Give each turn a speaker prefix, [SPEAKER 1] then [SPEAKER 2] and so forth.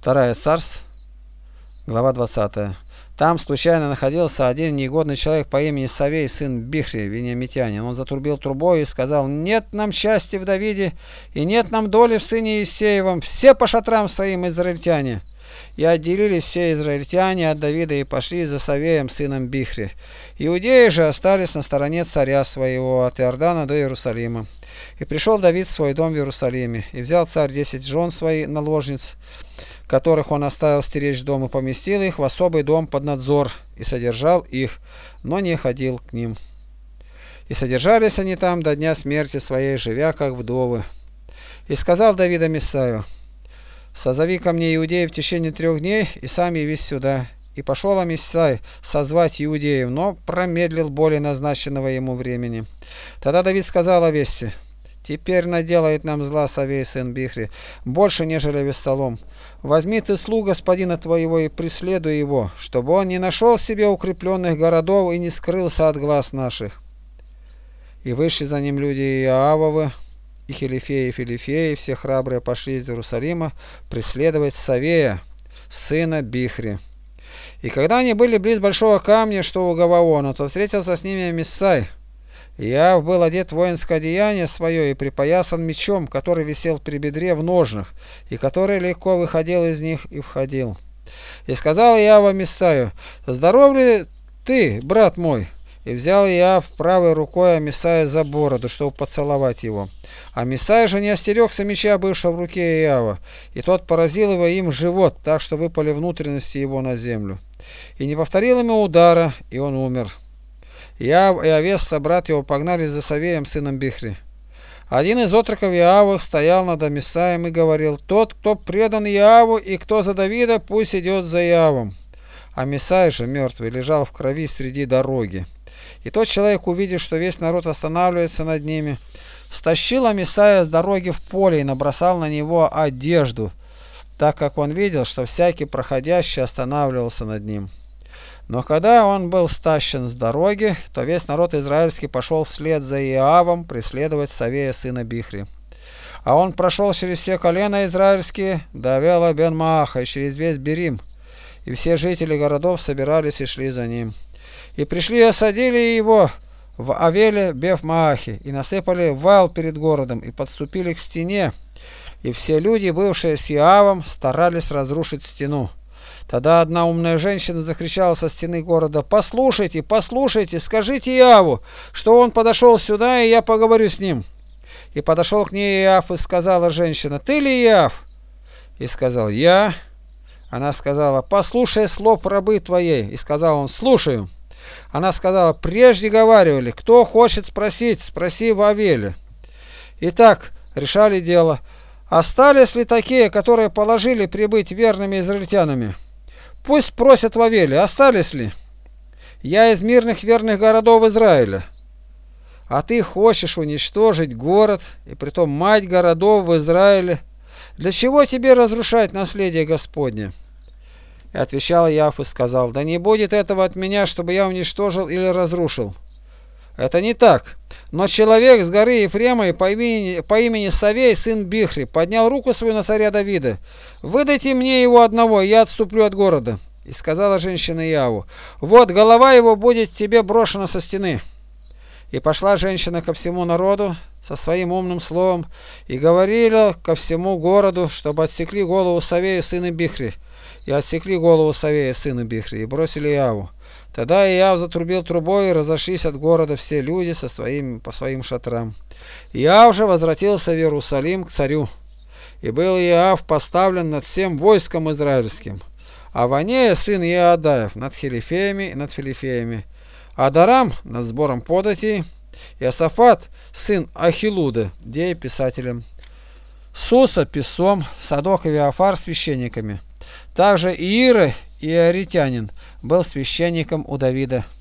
[SPEAKER 1] Вторая Царств, глава 20. Там случайно находился один негодный человек по имени Савей, сын Бихри, вениамитянин. Он затрубил трубой и сказал: «Нет нам счастья в Давиде, и нет нам доли в сыне Иссеевом, все по шатрам своим израильтяне». И отделились все израильтяне от Давида и пошли за Савеем, сыном Бихри. Иудеи же остались на стороне царя своего от Иордана до Иерусалима. И пришел Давид в свой дом в Иерусалиме, и взял царь 10 жен своих наложниц, которых он оставил стеречь дом, и поместил их в особый дом под надзор, и содержал их, но не ходил к ним. И содержались они там до дня смерти своей, живя как вдовы. И сказал Давид Амисаю: «Созови ко мне иудеев в течение 3 дней, и сам явись сюда». И пошел Амисай созвать иудеев, но промедлил более назначенного ему времени. Тогда Давид сказал Авесте: «Теперь наделает нам зла Савей, сын Бихри, больше, нежели Вестолом. Возьми ты слуг господина твоего и преследуй его, чтобы он не нашел себе укрепленных городов и не скрылся от глаз наших». И вышли за ним люди Иоавовы, и Хилифеи, и Филифеи, все храбрые пошли из Иерусалима преследовать Савея, сына Бихри. И когда они были близ большого камня, что у Гаваона, то встретился с ними Амисай. Иоав был одет в воинское одеяние свое и припоясан мечом, который висел при бедре в ножнах, и который легко выходил из них и входил. И сказал Иоав Амисаю: «Здоров ли ты, брат мой?» И взял Иоав правой рукой Амисая за бороду, чтобы поцеловать его. Амисай же не остерегся меча, бывшего в руке Иоава, и тот поразил его им в живот, так что выпали внутренности его на землю. И не повторил ему удара, и он умер. Иоав и Авеста, брат его, погнались за Савеем, сыном Бихри. Один из отроков Иоавых стоял над Амисаем и говорил: «Тот, кто предан Иоаву и кто за Давида, пусть идет за Иоавом». Амисай же, мертвый, лежал в крови среди дороги. И тот человек, увидев, что весь народ останавливается над ними, стащил Амисая с дороги в поле и набросал на него одежду, так как он видел, что всякий проходящий останавливался над ним. Но когда он был стащен с дороги, то весь народ израильский пошел вслед за Иоавом преследовать Савея, сына Бихри. А он прошел через все колена израильские до Авела бен Мааха и через весь Берим, и все жители городов собирались и шли за ним. И пришли и осадили его в Авеле бев Маахе, и насыпали вал перед городом, и подступили к стене, и все люди, бывшие с Иоавом, старались разрушить стену. Тогда одна умная женщина закричала со стены города: «Послушайте, послушайте, скажите Иоаву, что он подошел сюда, и я поговорю с ним». И подошел к ней Иоав, и сказала женщина: «Ты ли Иоав?» И сказал: «Я». Она сказала: «Послушай слов рабы твоей». И сказал он: «Слушаю». Она сказала: «Прежде говаривали, кто хочет спросить, спроси в Авеле». Итак, решали дело: остались ли такие, которые положили прибыть верными израильтянами? Пусть просят в Авеле, остались ли? Я из мирных верных городов Израиля. А ты хочешь уничтожить город, и притом мать городов в Израиле. Для чего тебе разрушать наследие Господне? И отвечал Иоав и сказал: «Да не будет этого от меня, чтобы я уничтожил или разрушил. Это не так. Но человек с горы Ефремовой по имени Савей, сын Бихри, поднял руку свою на царя Давида. Выдайте мне его одного, и я отступлю от города». И сказала женщина Иоаву: «Вот голова его будет тебе брошена со стены». И пошла женщина ко всему народу со своим умным словом, и говорила ко всему городу, чтобы отсекли голову Савея, сына Бихри. И отсекли голову Савея, сына Бихри, и бросили Иоаву. Тогда Иоав затрубил трубой, и разошлись от города все люди по своим шатрам. Иоав же возвратился в Иерусалим к царю. И был Иоав поставлен над всем войском израильским, а Ванея, сын Иоадаев, над Хилифеями и над Филифеями, Адарам над сбором податей, и Иосафат, сын Ахилуда, дей писателем, Суса писцом, Садок и Виафар священниками. Также Иира, иоритянин, был священником у Давида.